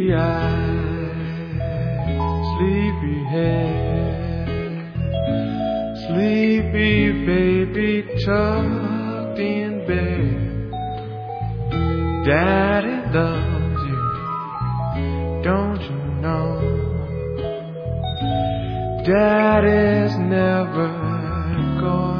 eyed, sleepy head, sleepy baby tucked in bed. Daddy loves you, don't you know? Daddy's never gone.